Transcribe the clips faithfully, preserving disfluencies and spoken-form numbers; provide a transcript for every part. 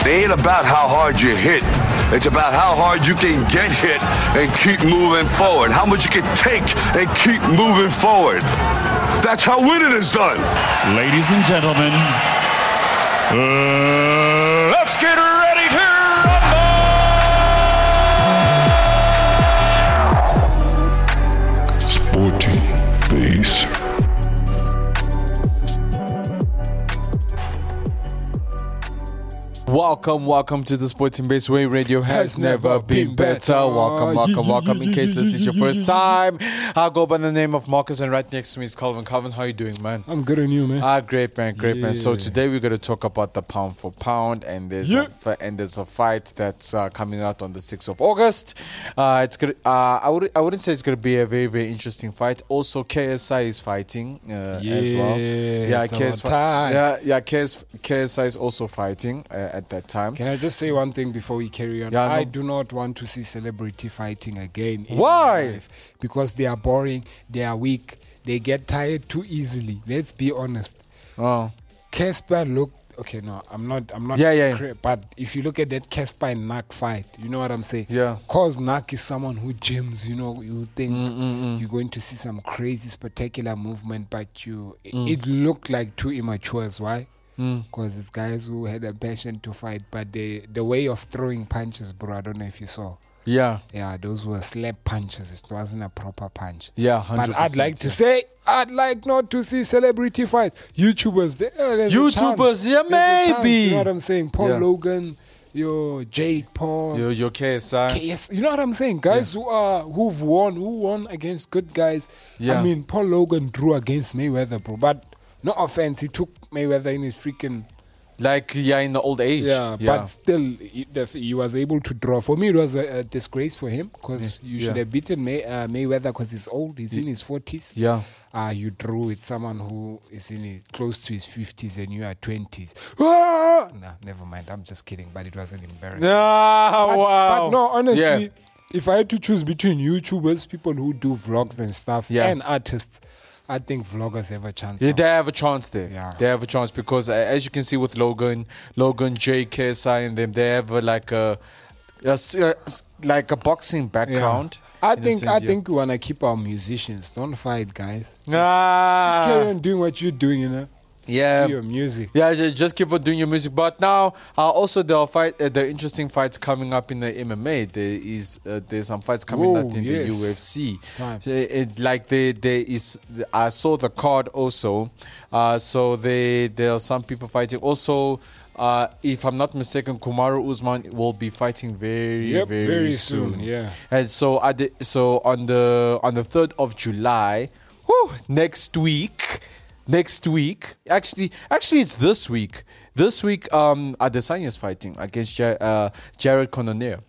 ain't about how hard you hit. It's about how hard you can get hit and keep moving forward. How much you can take and keep moving forward. That's how winning is done. Ladies and gentlemen, uh, let's get ready to rumble! Sporting Base. Welcome, welcome to the Sporting Base Way Radio has, has never, never been, been better. better. Welcome, welcome, welcome. In case this is your first time, I'll go by the name of Marcus, and right next to me is Calvin. Calvin, how you doing, man? I'm good, and you, man? Ah, great, man, great, yeah. man. So today we're going to talk about the pound for pound, and there's yeah. a, and there's a fight that's uh, coming out on the sixth of August. Uh, it's gonna, uh, I would I wouldn't say it's going to be a very very interesting fight. Also, K S I is fighting uh, yeah, as well. Yeah, K S I. Yeah, yeah, K S I is also fighting uh, at that time. Can I just say one thing before we carry on? Yeah, I no. do not want to see celebrity fighting again. Why? Because they are boring, they are weak, they get tired too easily. Let's be honest. Oh. Casper looked okay. No, I'm not. I'm not. Yeah, yeah. Cra- but if you look at that Casper and Nak fight, you know what I'm saying? Yeah. Cause Nak is someone who gyms. You know, you think Mm-mm-mm. you're going to see some crazy spectacular movement, but you Mm. it looked like too immature. Why? Because Mm. it's guys who had a passion to fight, but the the way of throwing punches, bro, I don't know if you saw. Yeah. Yeah, those were slap punches. It wasn't a proper punch. Yeah, one hundred percent. But I'd like to yeah. say, I'd like not to see celebrity fights. YouTubers, there, there's YouTubers, a yeah, there's maybe. You know what I'm saying? Paul Yeah. Logan, yo, Jade Paul. Yo, your K S I. K S, you know what I'm saying? Guys yeah. who are who've won, who won against good guys. Yeah. I mean, Paul Logan drew against Mayweather, bro. But no offense, he took Mayweather in his freaking. Like, yeah, in the old age. Yeah, yeah. But still, he, he was able to draw. For me, it was a, a disgrace for him because yeah. you should yeah. have beaten May, uh, Mayweather because he's old. He's yeah. in his forties. Yeah. Uh, you drew with someone who is in it, close to his fifties and you are twenties. Ah! Nah, never mind. I'm just kidding. But it wasn't embarrassing. Ah, but, wow. But no, honestly, yeah. if I had to choose between YouTubers, people who do vlogs and stuff, yeah. and artists, I think vloggers have a chance. Yeah, they have a chance there. Yeah. They have a chance because, uh, as you can see with Logan, Logan, J, K S I, and them, they have uh, like a, a, a like a boxing background. Yeah. I think sense, I yeah. think we wanna keep our musicians. Don't fight, guys. Just, ah. just carry on doing what you're doing, you know. Yeah, do your music. Yeah, just keep on doing your music. But now, uh, also there are fight, uh, there are interesting fights coming up in the M M A. There is uh, there's some fights coming Whoa, out in yes. the U F C. Time. It, it, like there, there is. I saw the card also. Uh, so they there are some people fighting. Also, uh, if I'm not mistaken, Kamaru Usman will be fighting very yep, very, very soon. soon. Yeah. And so I did, so on the on the third of July, whew, next week. Next week, actually, actually, it's this week. This week, um, Adesanya is fighting against Jar- uh, Jared Cannonier.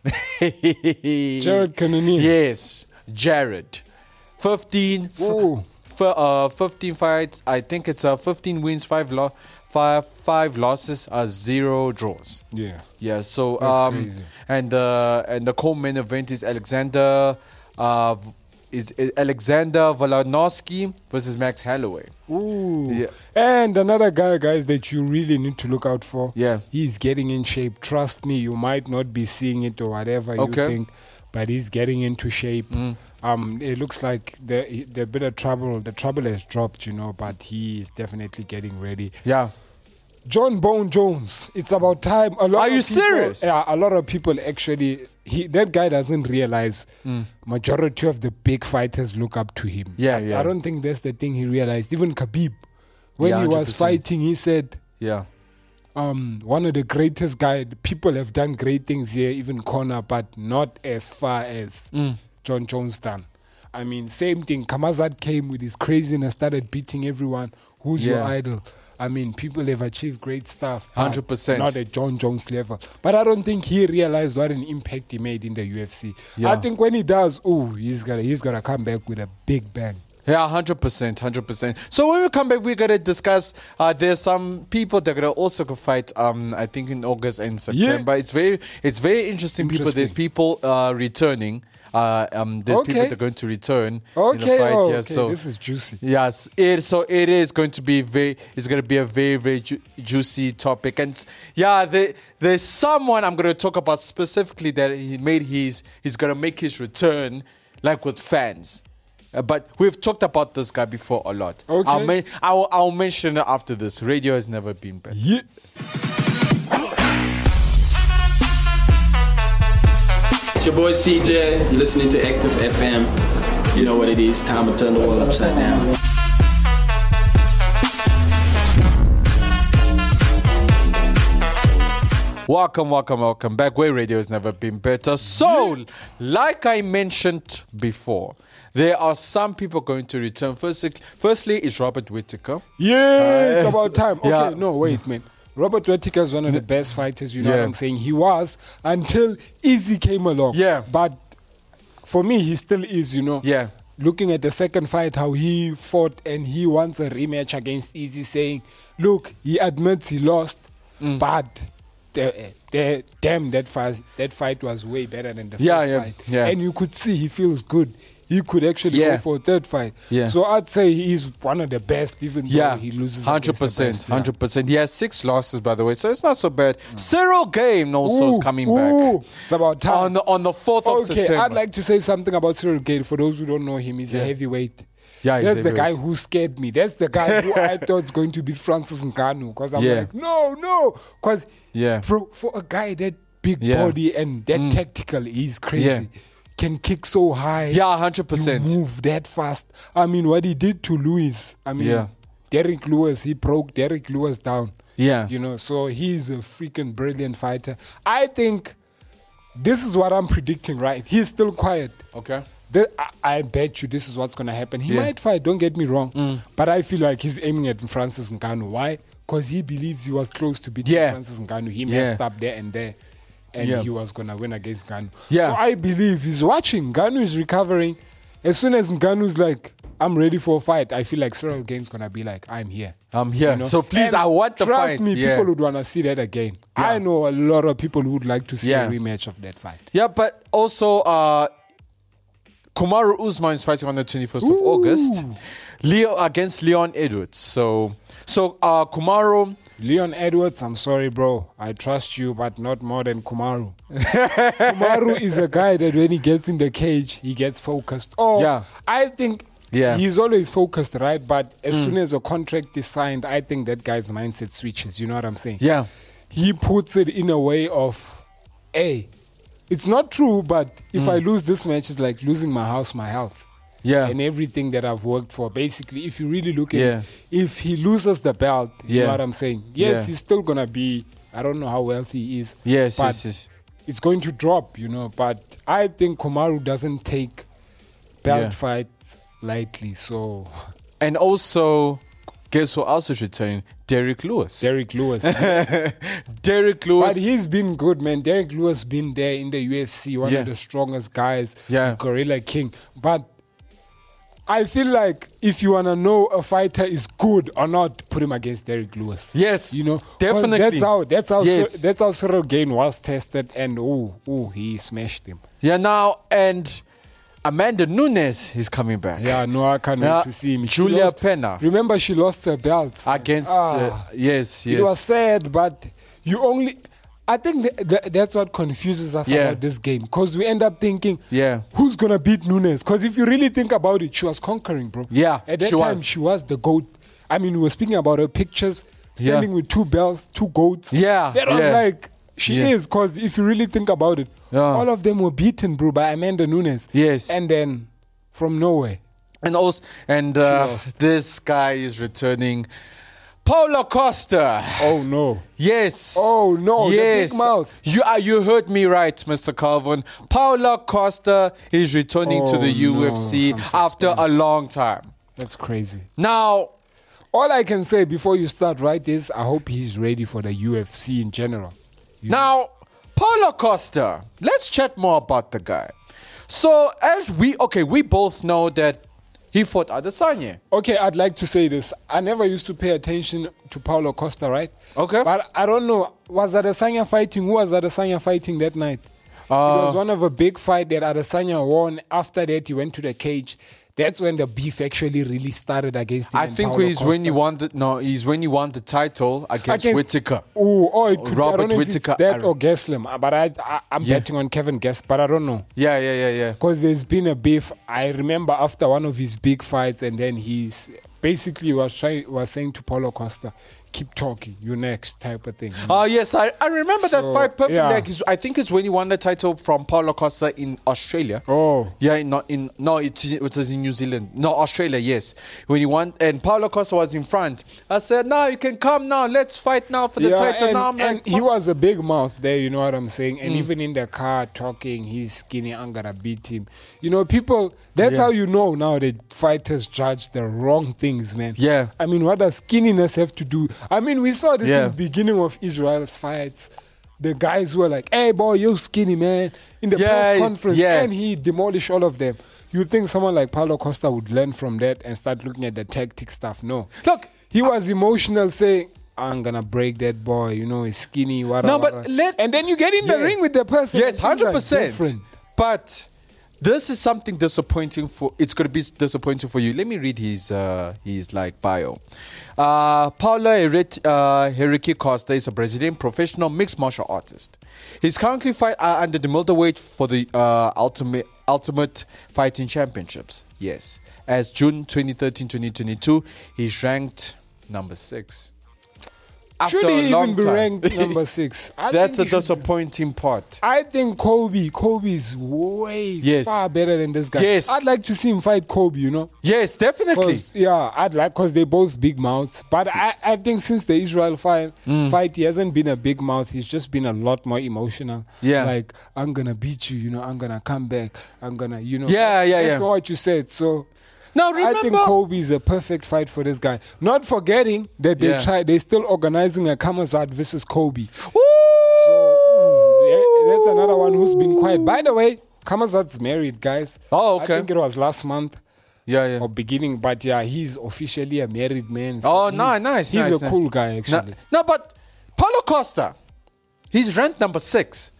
Jared Cannonier. Yes, Jared. Fifteen. F- f- uh, fifteen fights. I think it's uh, fifteen wins, five lo- five five losses, uh, zero draws. Yeah. Yeah. So That's um, crazy. and uh, and the co-main event is Alexander. Uh, is Alexander Volkanovski versus Max Holloway. Ooh. Yeah. And another guy, guys, that you really need to look out for. Yeah. He's getting in shape. Trust me, you might not be seeing it or whatever okay. you think, but he's getting into shape. Mm. Um, it looks like the the bit of trouble, the trouble has dropped, you know, but he is definitely getting ready. Yeah. John Bone Jones. It's about time. A lot Are of you people, serious? Yeah, a lot of people actually. He that guy doesn't realize. Mm. Majority of the big fighters look up to him. Yeah, I, yeah. I don't think that's the thing he realized. Even Khabib, when Yeah, he one hundred was percent. fighting, he said, Yeah. um, one of the greatest guys. People have done great things here, even Conor, but not as far as Mm. John Jones done. I mean, same thing. Kamazat came with his craziness, started beating everyone. Who's your Yeah. idol? I mean, people have achieved great stuff. but one hundred percent. Not at John Jones level. But I don't think he realized what an impact he made in the U F C. Yeah. I think when he does, oh, he's gonna he's gonna come back with a big bang. Yeah, one hundred percent, one hundred percent. So when we come back, we're going to discuss, uh, there's some people that are going to also go fight, um, I think in August and September. It's very it's very interesting, people. Interesting. There's people uh, returning. Uh, um, there's Okay. people that are going to return in the Okay, fight. oh, yeah, okay. so This is juicy. yes, it so it is going to be very. It's going to be a very very ju- juicy topic, and s- yeah, the, there's someone I'm going to talk about specifically that he made his. He's going to make his return, like with fans. Uh, but we've talked about this guy before a lot. Okay. I'll, ma- I'll, I'll mention it after this. Radio has never been better. Yeah. It's your boy C J. You're listening to Active F M. You know what it is. Time to turn the world upside down. Welcome, welcome, welcome back. Where radio has never been better. So, like I mentioned before, there are some people going to return. Firstly, firstly is Robert Whittaker. Yeah, it's Uh, about time. Okay, yeah. no, wait, man. Robert Whittaker is one of the best fighters, you know Yeah. what I'm saying? He was until Easy came along. Yeah. But for me, he still is, you know. Yeah. Looking at the second fight, how he fought and he wants a rematch against Easy, saying, look, he admits he lost, Mm. but the, the, damn, that fight, that fight was way better than the Yeah, first yeah, fight. yeah. And you could see he feels good. He could actually Yeah. go for a third fight. Yeah. So I'd say he's one of the best, even Yeah, though he loses. hundred against the percent, best. Yeah. hundred percent. He has six losses, by the way, so it's not so bad. Cyril Game also is Ooh, coming ooh, back It's about time. on the on the fourth of okay, September. I'd like to say something about Cyril Gate. For those who don't know him, he's Yeah. a heavyweight. Yeah, he's That's the guy heavyweight. who scared me. That's the guy who I thought was going to beat Francis Ngannou. Because I'm Yeah. like, no, no. Because Yeah. bro, for a guy that big Yeah. body and that tactical, he's crazy. Yeah. Can kick so high. Yeah, hundred You percent. move that fast. I mean, what he did to Lewis. I mean, Yeah. Derek Lewis, he broke Derek Lewis down. Yeah. You know, so he's a freaking brilliant fighter. I think this is what I'm predicting, right? He's still quiet. Okay. The, I, I bet you this is what's going to happen. He Yeah. Mm. might fight, don't get me wrong. But I feel like he's aiming at Francis Ngannou. Why? Because he believes he was close to beating Yeah. Francis Ngannou. He Yeah. messed up there and there. And Yeah. he was going to win against Ngannou. Yeah. So I believe he's watching. Ngannou is recovering. As soon as Ngannou's like, I'm ready for a fight, I feel like Cyril Gane's going to be like, I'm here. I'm here. So please, And I want the trust fight. me, Yeah. people would want to see that again. Yeah. I know a lot of people who would like to see Yeah. a rematch of that fight. Yeah, but also uh Kamaru Usman is fighting on the twenty-first of August. Leo against Leon Edwards. So so uh Kamaru Leon Edwards, I'm sorry, bro. I trust you, but not more than Kumaru. Kumaru is a guy that when he gets in the cage, he gets focused. Oh, Yeah. I think Yeah. he's always focused, right? But as soon as a contract is signed, I think that guy's mindset switches. You know what I'm saying? Yeah. He puts it in a way of, hey, it's not true, but if I lose this match, it's like losing my house, my health. Yeah. And everything that I've worked for. Basically, if you really look at Yeah. it, if he loses the belt, you Yeah. know what I'm saying? Yes, Yeah. he's still going to be, I don't know how wealthy he is. Yes, but yes, yes. it's going to drop, you know. But I think Komaru doesn't take belt Yeah. fights lightly. So, And also, guess who else is returning? Derek Lewis. Derek Lewis. Derek Lewis. But he's been good, man. Derek Lewis been there in the U F C, one Yeah. of the strongest guys, Yeah. Gorilla King. But I feel like if you wanna know a fighter is good or not, put him against Derek Lewis. Yes, you know, 'Cause definitely. That's how that's how Yes. Cyr- that's how Cyril Gane was tested, and oh, oh, he smashed him. Yeah, now, and Amanda Nunes is coming back. Yeah, no, I can't Yeah, wait to see him. She Julia lost- Pena. Remember, she lost her belt Against, Ah, uh, yes, yes. It was sad, but you only. I think th- th- that's what confuses us Yeah. about this game, because we end up thinking, Yeah. who's gonna beat Nunes? Because if you really think about it, she was conquering, bro. Yeah, at that she time was. she was the goat. I mean, we were speaking about her pictures, standing Yeah. with two belts, two goats. Yeah, that was yeah. like she Yeah. is. Because if you really think about it, Yeah. all of them were beaten, bro, by Amanda Nunes. Yes. and then from nowhere. And also, and uh, lost. this guy is returning. Paulo Costa. Oh no. Yes. Oh, no, the Yes. big mouth. You uh, you heard me right, Mister Calvin. Paulo Costa is returning to Oh, the U F C no, some after a suspense. long time. That's crazy. Now, All I can say before you start, right, is I hope he's ready for the U F C in general. You Now, Paulo Costa, let's chat more about the guy. So, as we, okay, we both know that he fought Adesanya. Okay, I'd like to say this. I never used to pay attention to Paulo Costa, right? Okay. But I don't know. Was Adesanya fighting? Who was Adesanya fighting that night? Uh, it was one of a big fight that Adesanya won. After that, he went to the cage. That's when the beef actually really started against him. I and think Paulo he's when Costa. he won the no, he's when he won the title against, Against- Whittaker. Ooh, oh, it could Robert be, I don't know Whittaker. if it's that I- or Gaslam, but I, I, I'm Yeah. betting on Kevin Gastelum, but I don't know. Yeah, yeah, yeah, yeah. Because there's been a beef. I remember after one of his big fights, and then he's basically was trying was saying to Paulo Costa, "Keep talking, you next," type of thing. Oh yes, I, I remember that So, fight perfectly. yeah. Like, it's- I think it's when he won the title from Paulo Costa in Australia. Oh. yeah, in, not in no, it, it was in New Zealand. No, Australia. Yes, when he won, and Paulo Costa was in front. I said, "No, you can come now. Let's fight now for the title." and, now I'm and like, he was a big mouth there, you know what I'm saying? Mm. And even in the car talking, he's skinny, I'm gonna beat him. You know, people, that's Yeah. how you know now that fighters judge the wrong things, man. Yeah. I mean, what does skinniness have to do? I mean, we saw this Yeah. in the beginning of Israel's fights. The guys were like, "Hey, boy, you're skinny, man," in the Yeah, press conference, yeah. and he demolished all of them. You think someone like Paulo Costa would learn from that and start looking at the tactic stuff? No. Look, He was emotional, saying, "I'm gonna break that boy. You know, he's skinny. Wada, No, but wada." let- and then you get in the Yeah. ring with the person. yes, and things hundred are percent. different. But this is something disappointing for. It's going to be disappointing for you. Let me read his uh, his like bio. Uh, Paulo Heret- uh, Henrique Costa is a Brazilian professional mixed martial artist. He's currently fight uh, under the middleweight for the uh, ultimate ultimate fighting championships. Yes, as June twenty thirteen twenty twenty-two, he's ranked number six. After Should a he long even be time. ranked number six? I That's the think he should- disappointing part. I think Kobe. Kobe is way Yes. far better than this guy. Yes. I'd like to see him fight Kobe. You know. Yes, definitely. 'Cause, yeah, I'd like because they both big mouths. But I, I think since the Israel fight, Mm. fight, he hasn't been a big mouth. He's just been a lot more emotional. Yeah. like I'm gonna beat you. You know, I'm gonna come back. I'm gonna, you know. Yeah, yeah, That's yeah. what you said. So. Now I think remember, Kobe is a perfect fight for this guy. Not forgetting that they Yeah. try, they're still organizing a Kamazat versus Kobe. Woo! So ooh, yeah, that's another one who's been quiet. By the way, Kamazat's married, guys. Oh, okay. I think it was last month yeah, yeah. or beginning, but yeah, he's officially a married man. So Oh, he's, no, nice, He's nice, a nice. cool guy, No, actually. no, but Paulo Costa, he's ranked number six,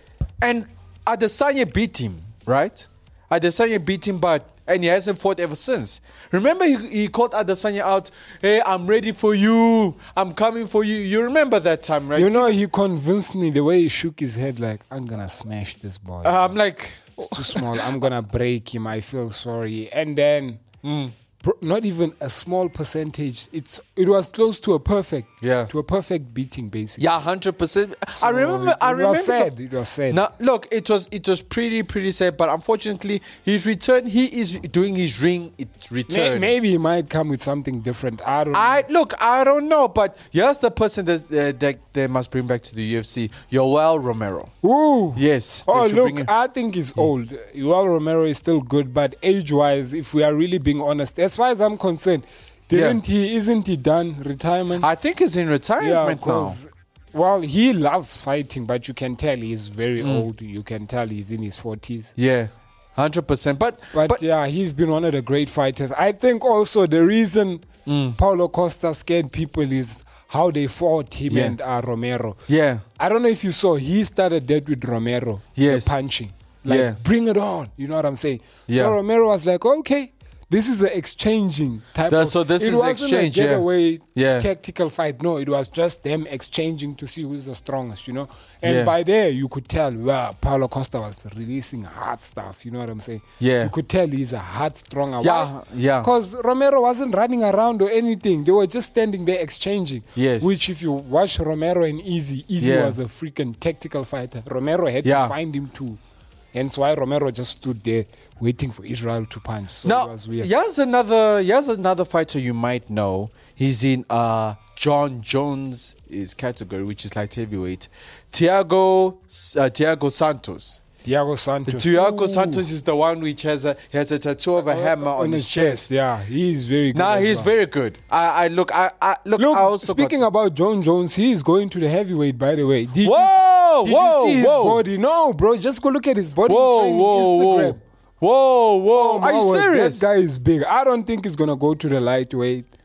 and Adesanya beat him, right? Adesanya beat him, but and he hasn't fought ever since. Remember, he, he called Adesanya out, "Hey, I'm ready for you. I'm coming for you." You remember that time, right? You know, he convinced me the way he shook his head, like, I'm gonna smash this boy. Uh, I'm like, It's too small. I'm gonna break him. I feel sorry. And then, Mm. bro, not even a small percentage. It's it was close to a perfect. Yeah. To a perfect beating, basically. yeah, hundred percent. I So remember. It, I it remember. was the- sad. It was sad. Now, look, it was it was pretty pretty sad, but unfortunately, his return. He is doing his ring it May- return. maybe he might come with something different. I don't. I know. look, I don't know, but here's the person that uh, that they must bring back to the U F C, Yoel Romero. Ooh. Yes. they Oh should look, bring him- I think he's old. Joel Romero is still good, but age-wise, if we are really being honest, as far as I'm concerned, didn't he? Isn't he done retirement? I think he's in yeah, retirement now. 'cause- well, he loves fighting, but you can tell he's very Mm. old. You can tell he's in his forties. Yeah, hundred percent. But But, but yeah, he's been one of the great fighters. I think also the reason Mm. Paulo Costa scared people is how they fought him Yeah. and uh, Romero. yeah, I don't know if you saw, he started that with Romero. Yes. The punching. Like, Yeah. bring it on. You know what I'm saying? Yeah. So Romero was like, okay, this is an exchanging type That- of... so this it is an wasn't exchange, a yeah. getaway Yeah. tactical fight. No, it was just them exchanging to see who's the strongest, you know? And Yeah. by there, you could tell, wow, Paulo Costa was releasing hard stuff. You know what I'm saying? Yeah. You could tell he's a hard, stronger. Yeah, yeah. Because Romero wasn't running around or anything. They were just standing there exchanging. Yes. Which, if you watch Romero and Easy, Easy Yeah. was a freaking tactical fighter. Romero had Yeah. to find him too. Hence why Romero just stood there waiting for Israel to punch. So it now was weird. here's another here's another fighter you might know. He's in uh John Jones' his category, which is light heavyweight. Thiago uh, Thiago Santos. Thiago Santos. Thiago Ooh. Santos is the one which has a he has a tattoo of a hammer on, his chest. Yeah, he's very good. Nah, as he's well. very good. I, I look, I, I look. Look, I also speaking got, about John Jones, he is going to the heavyweight, by the way. Did Whoa, you, did whoa, you see his whoa. body? No, bro, just go look at his body. whoa, training whoa, Instagram. whoa, whoa, whoa. Oh, Are you my word, serious? That guy is big. I don't think he's gonna go to the lightweight.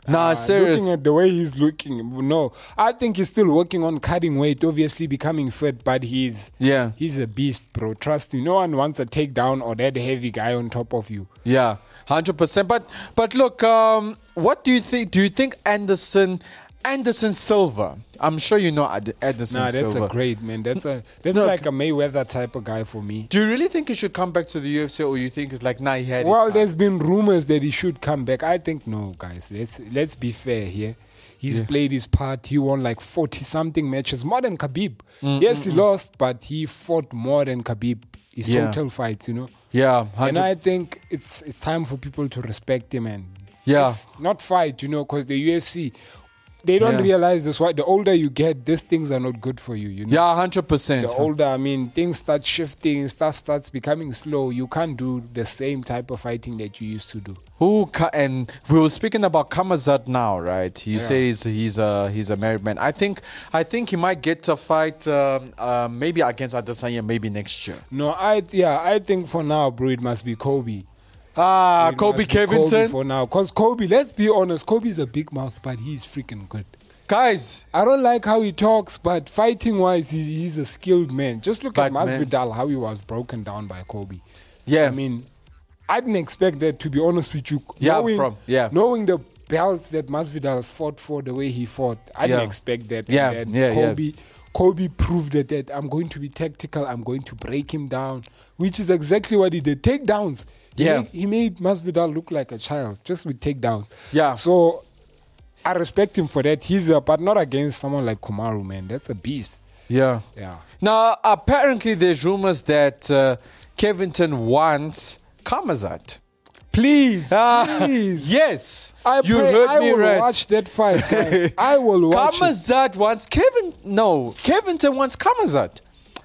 Nah, Uh, serious. Looking at the way he's looking, no. I think he's still working on cutting weight, obviously becoming fit, but he's Yeah. he's a beast, bro. Trust me. No one wants a takedown or that heavy guy on top of you. Yeah, hundred percent. But but look, um, what do you think? Do you think Anderson Anderson Silva? I'm sure you know Ad- Anderson Nah, that's Silva. a great man. That's a that's No, like a Mayweather type of guy for me. Do you really think he should come back to the U F C, or you think it's like, nah, he had Well, his time? there's been rumors that he should come back. I think no, guys. Let's let's be fair here. He's Yeah. played his part. He won like forty something matches, more than Khabib. Yes, he lost, but he fought more than Khabib. His Yeah. total fights, you know. Yeah, And hundred. I think it's it's time for people to respect him and Yeah. just not fight, you know, because the U F C, they don't Yeah. realize this. Why the older you get, these things are not good for you. You know. Yeah, hundred percent. The older, I mean, things start shifting, stuff starts becoming slow. You can't do the same type of fighting that you used to do. Who ca- and we were speaking about Kamazat now, right? You Yeah. say he's he's a he's a married man. I think I think he might get to fight um, uh, maybe against Adesanya maybe next year. No, I yeah, I think for now, bro, it must be Kobe. Ah, It Kobe must be Kobe Covington, for now, because Kobe. Let's be honest, Kobe's a big mouth, but he's freaking good. guys. I don't like how he talks, but fighting wise, he, he's a skilled man. Just look at But, man- Masvidal, how he was broken down by Kobe. Yeah, I mean, I didn't expect that, to be honest with you. Yeah, knowing, from- yeah. knowing the belts that Masvidal has fought for, the way he fought, I didn't Yeah. expect that. Yeah, and then yeah, yeah. Kobe, Kobe proved that, that I'm going to be tactical. I'm going to break him down, which is exactly what he did. Takedowns. He Yeah. made, he made Masvidal look like a child just with takedowns. Yeah. So I respect him for that. He's a, but not against someone like Kamaru, man. That's a beast. yeah. Yeah. Now, apparently, there's rumors that uh, Covington wants Kamazat. Please, Ah, please. yes, I you pray, heard I me will right. watch that fight. guys. I will watch it. Kamazat wants Kevin. No, Covington wants Kamazat.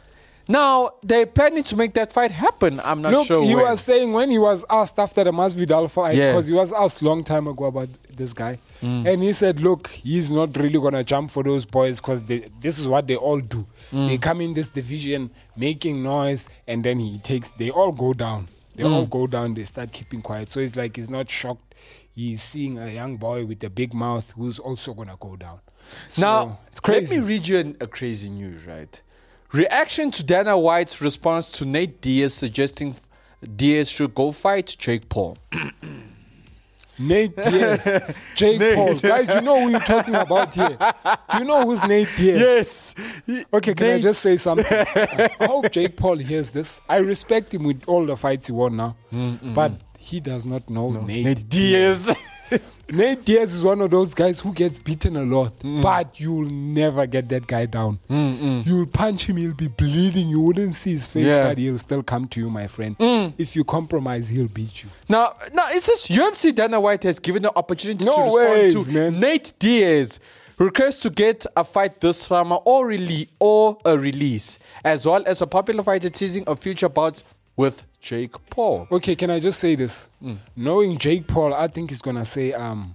Now they're planning to make that fight happen. I'm not Look, sure. he when. was saying when he was asked after the Masvidal fight, Yeah. because he was asked long time ago about this guy, Mm. and he said, "Look, he's not really gonna jump for those boys because this is what they all do. Mm. They come in this division making noise, and then he takes. They all go down. They Mm. all go down. They start keeping quiet. So it's like he's not shocked. He's seeing a young boy with a big mouth who's also gonna go down. So, Now, it's crazy. let me read you an, a crazy news, right? Reaction to Dana White's response to Nate Diaz suggesting Diaz should go fight Jake Paul. Nate Diaz, Jake Paul. Guys, do you know who you're talking about here? Do you know who's Nate Diaz? Yes. Okay, can I Nate- just say something? I hope Jake Paul hears this. I respect him with all the fights he won now, but he does not know Nate, Nate Diaz. Nate Diaz is one of those guys who gets beaten a lot, but you'll never get that guy down. You'll punch him, he'll be bleeding. You wouldn't see his face, Yeah. but he'll still come to you, my friend. If you compromise, he'll beat you. Now, now, is this U F C Dana White has given the opportunity No to respond ways, to man. Nate Diaz request to get a fight this summer or release or a release, as well as a popular fighter teasing a future bout with Jake Paul. Okay, can I just say this? Knowing Jake Paul, I think he's gonna say um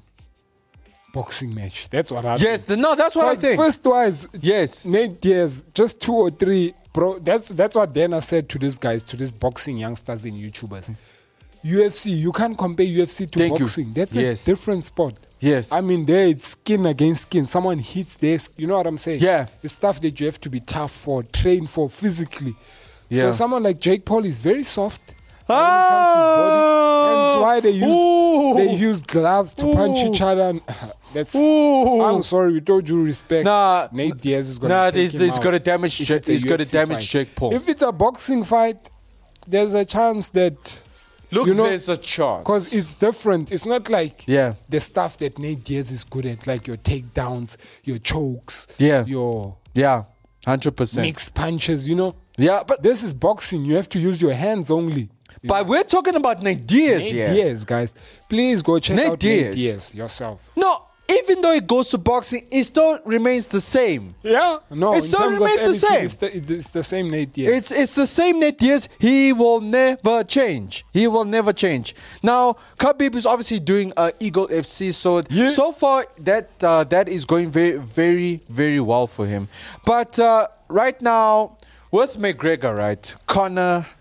boxing match. That's what I Yes, think. the, no, that's what I'm Like, saying. first wise, Yes. Nate Diaz, just two or three, bro. That's that's what Dana said to these guys, to these boxing youngsters and YouTubers. U F C, you can't compare U F C to Thank you. boxing. That's Yes. a different sport. Yes. I mean, there it's skin against skin. Someone hits this. You know what I'm saying? Yeah. It's stuff that you have to be tough for, train for physically. Yeah. So someone like Jake Paul is very soft when it comes to his body. Hence why they use Ooh. they use gloves to punch Ooh. each other. And, that's. Ooh. I'm sorry, with all due respect. Nah, Nate Diaz is going nah, to take he's- him he's out gonna damage if Ja- it's a he's gonna U F C damage fight. Jake Paul. If it's a boxing fight, there's a chance that Look, you know, there's a chance. because it's different. It's not like Yeah. the stuff that Nate Diaz is good at, like your takedowns, your chokes, Yeah. your Yeah, one hundred percent. mixed punches. You know, Yeah, but this is boxing. You have to use your hands only. but we're talking about Nate Diaz Nate here. Diaz, guys, please go check Nate out Diaz. Nate Diaz yourself. No, even though it goes to boxing, it still remains the same. Yeah, no, It in still terms of remains the attitude, same. It's the, it's the same Nate Diaz. It's it's the same Nate Diaz. He will never change. He will never change. Now, Khabib is obviously doing uh, Eagle F C, so Yeah. so far that uh, that is going very very very well for him. But uh, right now with McGregor, right, Conor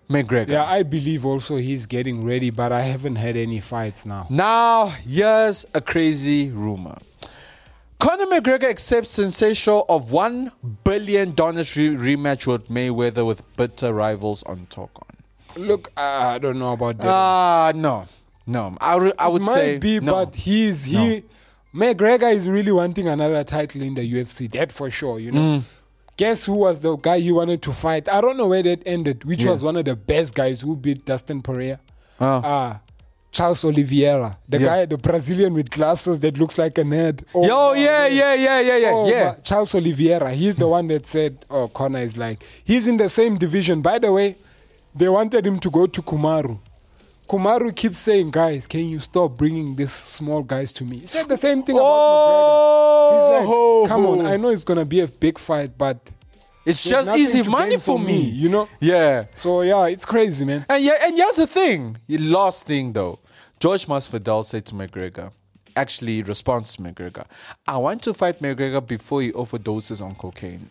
McGregor. Yeah, I believe also he's getting ready, but I haven't had any fights now. Now, here's a crazy rumor. Conor McGregor accepts sensational of one billion dollars re- rematch with Mayweather with bitter rivals on talk on. Look, uh, I don't know about that. Ah, uh, no. No. I, re- I would it might say be, no. but he's he McGregor is really wanting another title in the U F C. That for sure, you know. Mm. Guess who was the guy he wanted to fight? I don't know where that ended, which Yeah. was one of the best guys who beat Dustin Poirier. Oh. Ah, Charles Oliveira, the Yeah. guy, the Brazilian with glasses that looks like a nerd. Oh, Yo, my yeah, God. yeah, yeah, yeah, yeah, Oh, yeah. but Charles Oliveira, he's the one that said, oh, Conor is like, he's in the same division. By the way, they wanted him to go to Kumaru. Kumaru keeps saying, guys, can you stop bringing these small guys to me? He said the same thing about McGregor. He's like, come on, I know it's going to be a big fight, but It's there's just nothing easy to money gain for me. you know? Yeah. So, yeah, it's crazy, man. And yeah, and here's the thing. The last thing though. George Masvidal said to McGregor, actually responds to McGregor, I want to fight McGregor before he overdoses on cocaine.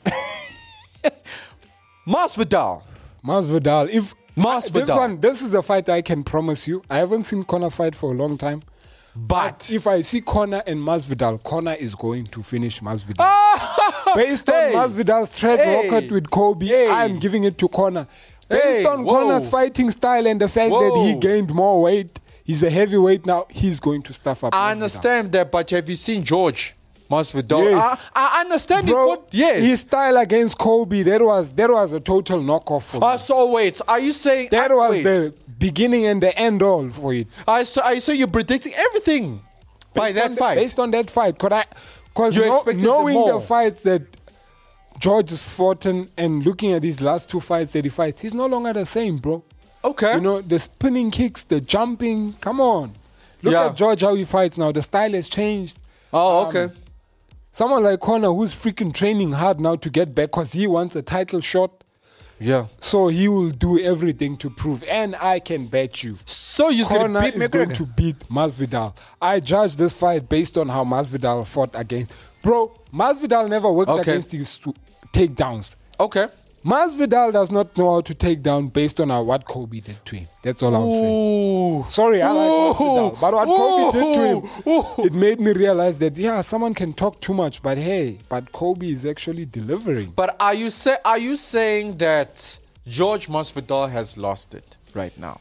Masvidal. Masvidal, if Masvidal. this one, this is a fight I can promise you. I haven't seen Conor fight for a long time. But If I see Conor and Masvidal, Conor is going to finish Masvidal. Based Hey. on Masvidal's track Hey. record with Kobe, Hey. I'm giving it to Conor. Based Hey. on Whoa. Conor's fighting style and the fact that he Whoa. gained more weight, he's a heavyweight now, he's going to stuff up I Masvidal. understand that, but have you seen George Masvidal? Yes. I, I understand Bro, it. For, yes. his style against Kobe, that was that was a total knockoff for Uh, me. so wait, are you saying That uh, was wait. the beginning and the end all for it. I so, I so you're predicting everything by Based that on the- fight. Based on that fight, could I? Because You know, expected the knowing more. the fights that George has fought in and looking at his last two fights that he fights, he's no longer the same, bro. Okay. You know, the spinning kicks, the jumping, come on. Look Yeah. at George, how he fights now. The style has changed. oh, Um, okay. Someone like Conor who's freaking training hard now to get back because he wants a title shot. Yeah. So he will do everything to prove. And I can bet you. So you're going Conor to beat is going McGregor. to beat Masvidal. I judge this fight based on how Masvidal fought against. Bro, Masvidal never worked Okay. against his t- takedowns. Okay. Masvidal does not know how to take down based on how, what Kobe did to him. That's all I'm saying. Ooh. Sorry, I like Ooh. Masvidal, but what Kobe did to him, Ooh. it made me realize that yeah, someone can talk too much, but hey, but Kobe is actually delivering. But are you say are you saying that George Masvidal has lost it right now?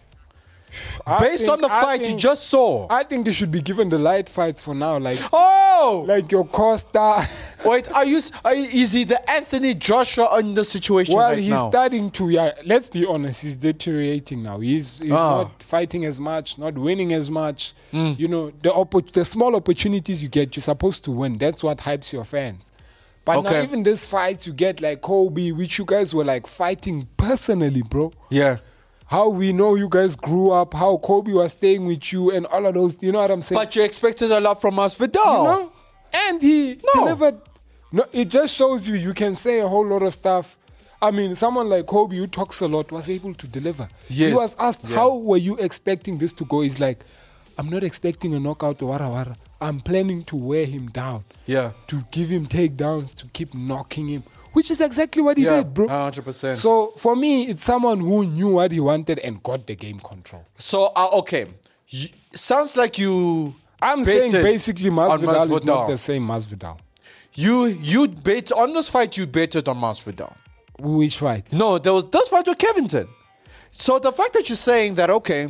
I Based think- on the I fight you think- just saw. I think they should be given the light fights for now, like oh! like your Costa. Wait, are you, are you is he the Anthony Joshua in the situation Well, right he's now? starting to. Yeah, let's be honest. He's deteriorating now. He's he's Ah. not fighting as much, not winning as much. Mm. You know, the oppo- the small opportunities you get, you're supposed to win. That's what hypes your fans. But now Okay. even these fights you get like Kobe, which you guys were like fighting personally, bro. Yeah. How we know you guys grew up, how Kobe was staying with you, and all of those. You know what I'm saying? But you expected a lot from Masvidal. You know? And he No. delivered. No, it just shows you you can say a whole lot of stuff. I mean, someone like Kobe who talks a lot was able to deliver. Yes. He was asked, Yeah. how were you expecting this to go? He's like, I'm not expecting a knockout or wara wara. I'm planning to wear him down. Yeah. To give him takedowns, to keep knocking him. Which is exactly what he Yeah, did, bro. one hundred percent. So for me, it's someone who knew what he wanted and got the game control. So, uh, okay. Y- sounds like you. I'm saying betted basically on Masvidal is not Masvidal. the same Masvidal. You you bet on this fight. You betted on Masvidal. Which fight? No, there was this fight with Covington. So the fact that you're saying that, okay,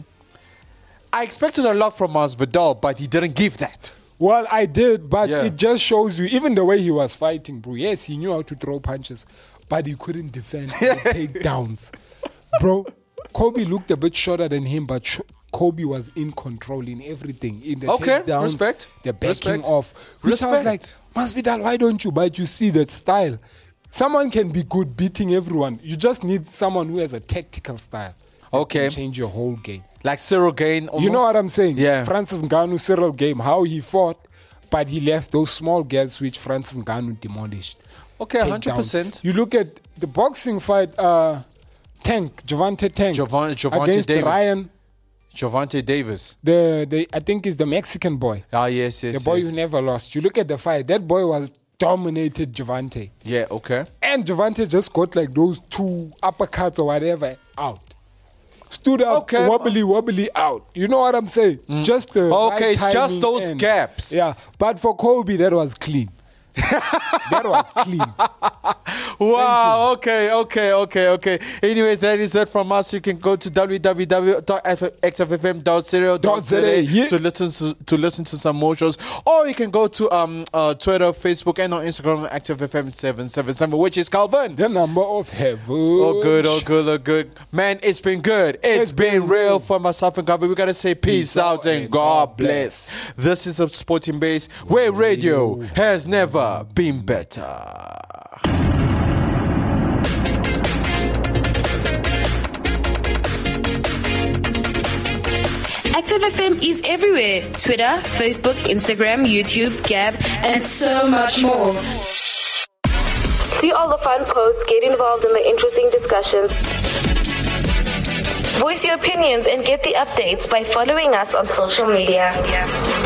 I expected a lot from Masvidal, but he didn't give that. Well, I did, but Yeah. it just shows you, even the way he was fighting, bro. Yes, he knew how to throw punches, but he couldn't defend the takedowns. Bro, Kobe looked a bit shorter than him, but sh- Kobe was in control in everything. In the Okay, takedowns, respect, the backing respect, off. Which I was like, respect. Masvidal, why don't you? But you see that style. Someone can be good beating everyone. You just need someone who has a tactical style. that Okay. can change your whole game. Like Cyril Gain. You know what I'm saying? Yeah. Francis Ngannou, Cyril game, how he fought, but he left those small gaps which Francis Ngannou demolished. Okay, Takedowns. one hundred percent. You look at the boxing fight, uh, Tank, Javante Tank, Javon- Javante against Davis. Ryan, Javante Davis. the, the I think is the Mexican boy, Ah, yes, yes. the boy yes. who never lost. You look at the fight, that boy was dominated Javante. Yeah, okay. And Javante just got like those two uppercuts or whatever out. stood up, Okay. wobbly, wobbly out. You know what I'm saying? Mm. Just the Okay, right it's just timing those and- gaps. Yeah, but for Kobe, that was clean. That was clean. Wow. Okay. Okay. Okay. Okay. Anyways, that is it from us. You can go to w w w dot x f f m dot co dot z a Yeah. to listen to, to listen to some more shows, or you can go to um uh, Twitter, Facebook, and on Instagram Active F M seven seven seven, which is Calvin. The number of heaven. Oh good, oh good, oh good. Man, it's been good. it's, It's been, been real real. for myself and Calvin. We gotta say peace, Peace out out and and God God bless. This is a Sporting Base where radio has never been better. Active F M is everywhere. Twitter, Facebook, Instagram, YouTube, Gab, and so much more. See all the fun posts, get involved in the interesting discussions. Voice your opinions and get the updates by following us on social media.